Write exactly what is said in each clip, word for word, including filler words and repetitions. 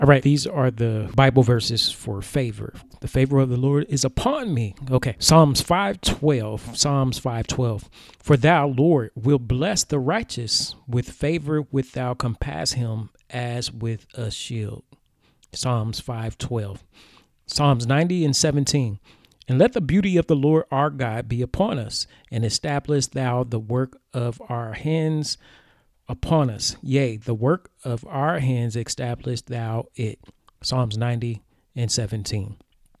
All right, these are the Bible verses for favor. The favor of the Lord is upon me. Okay, Psalms five twelve. Psalms five twelve. For thou, Lord, will bless the righteous. With favor wilt thou compass him as with a shield. Psalms five twelve. Psalms ninety and seventeen. And let the beauty of the Lord our God be upon us, and establish thou the work of our hands upon us. Yea, the work of our hands establish thou it. Psalms ninety and seventeen.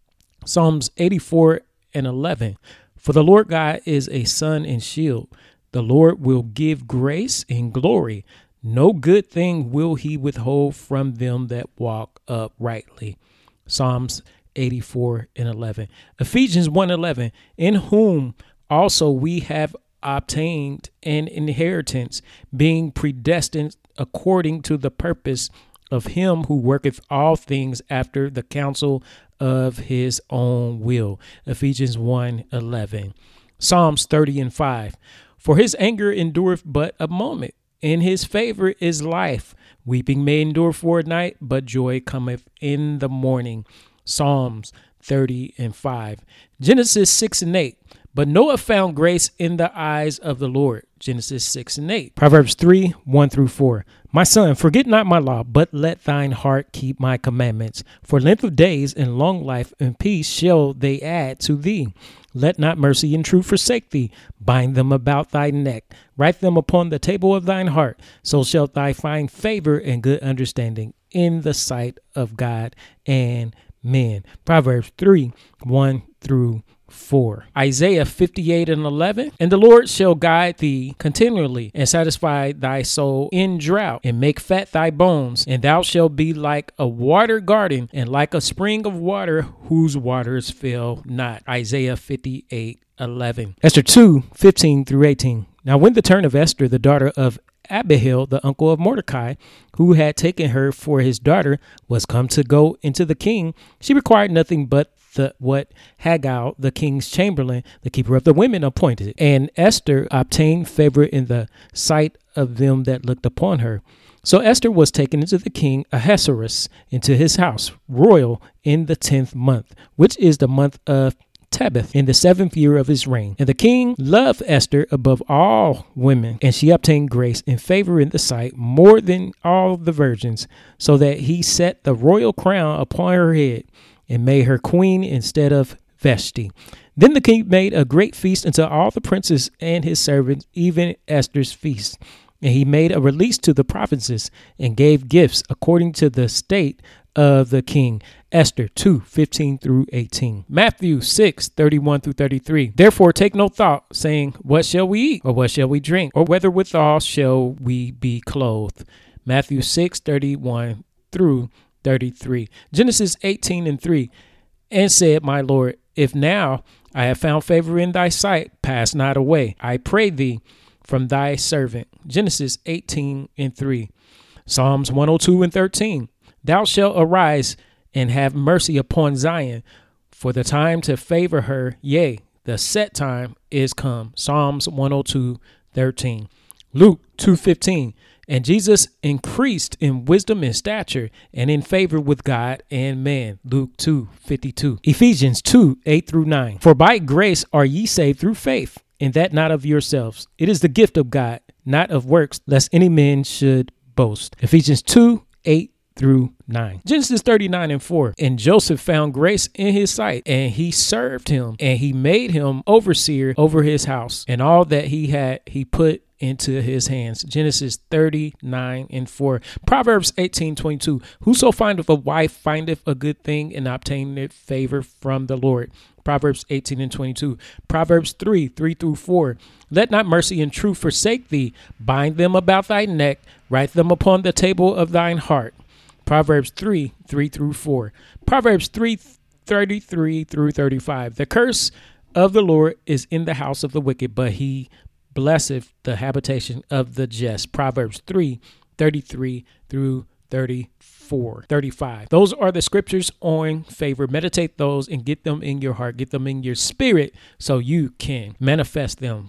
Psalms eighty-four and eleven. For the Lord God is a sun and shield. The Lord will give grace and glory. No good thing will he withhold from them that walk uprightly. Psalms eighty-four and eleven. Ephesians one eleven. In whom also we have obtained an inheritance, being predestined according to the purpose of him who worketh all things after the counsel of his own will. Ephesians one eleven. Psalms thirty and five. For his anger endureth but a moment, in his favor is life. Weeping may endure for a night, but joy cometh in the morning. Psalms thirty and five. Genesis six and eight. But Noah found grace in the eyes of the Lord. Genesis six and eight. Proverbs three, one through four. My son, forget not my law, but let thine heart keep my commandments. For length of days and long life and peace shall they add to thee. Let not mercy and truth forsake thee. Bind them about thy neck. Write them upon the table of thine heart. So shalt thou find favor and good understanding in the sight of God and men. Proverbs three, one through four. Isaiah fifty-eight and eleven. And the Lord shall guide thee continually, and satisfy thy soul in drought, and make fat thy bones. And thou shalt be like a watered garden, and like a spring of water whose waters fail not. Isaiah fifty-eight eleven. Esther two, fifteen through eighteen. Now when the turn of Esther, the daughter of Abihail, the uncle of Mordecai, who had taken her for his daughter, was come to go into the king, she required nothing but the what Haggai, the king's chamberlain, the keeper of the women, appointed. And Esther obtained favor in the sight of them that looked upon her. So Esther was taken into the king Ahasuerus, into his house, royal, in the tenth month, which is the month of Tebeth, in the seventh year of his reign. And the king loved Esther above all women, and she obtained grace and favor in the sight more than all the virgins, so that he set the royal crown upon her head, and made her queen instead of Vashti. Then the king made a great feast unto all the princes and his servants, even Esther's feast. And he made a release to the provinces, and gave gifts according to the state of the king. Esther two, fifteen through eighteen. Matthew six, thirty-one through thirty-three. Therefore take no thought, saying, what shall we eat? Or what shall we drink? Or whether withal shall we be clothed? Matthew six, thirty-one through thirty-three. Genesis eighteen and three. And said, my Lord, if now I have found favor in thy sight, pass not away, I pray thee, from thy servant. Genesis eighteen and three. Psalms one oh two and thirteen. Thou shalt arise and have mercy upon Zion, for the time to favor her, yea, the set time is come. Psalms one oh two, thirteen. Luke two fifteen. And Jesus increased in wisdom and stature, and in favor with God and man. Luke two fifty-two. Ephesians two, eight through nine. For by grace are ye saved through faith, and that not of yourselves. It is the gift of God, not of works, lest any man should boast. Ephesians two, eight through nine. Genesis thirty-nine and four. And Joseph found grace in his sight, and he served him, and he made him overseer over his house, and all that he had he put into his hands. Genesis thirty-nine and four. Proverbs eighteen twenty-two. Whoso findeth a wife findeth a good thing, and obtaineth favor from the Lord. Proverbs eighteen and twenty-two. Proverbs three, three through four. Let not mercy and truth forsake thee. Bind them about thy neck. Write them upon the table of thine heart. Proverbs three, three through four. Proverbs three, thirty-three through thirty-five. The curse of the Lord is in the house of the wicked, but he blesseth the habitation of the just. Proverbs three, thirty-three through thirty-four, thirty-five. Those are the scriptures on favor. Meditate those and get them in your heart, get them in your spirit, so you can manifest them